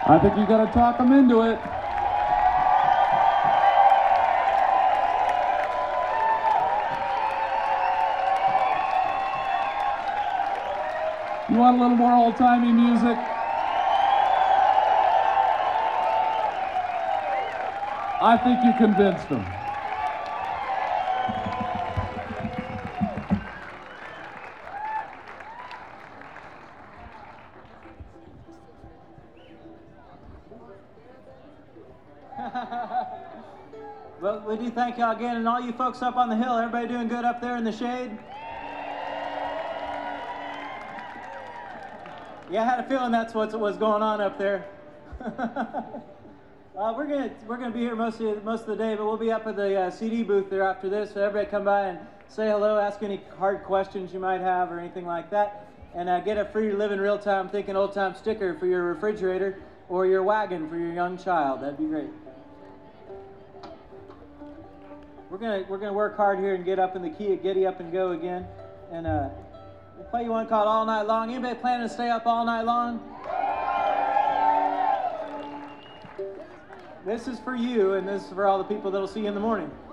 I think you got to talk them into it. You want a little more old-timey music? I think you convinced them. Well, we do thank y'all again, and all you folks up on the hill. Everybody doing good up there in the shade? Yeah, I had a feeling that's what was going on up there. We're gonna be here most of the day, but we'll be up at the CD booth there after this. So everybody come by and say hello, ask any hard questions you might have or anything like that, and get a free Live in Real Time Thinking Old Time sticker for your refrigerator or your wagon for your young child. That'd be great. We're gonna work hard here and get up in the key of Giddy Up and Go again, and we'll play you one called All Night Long. Anybody planning to stay up all night long? This is for you, and this is for all the people that'll see you in the morning.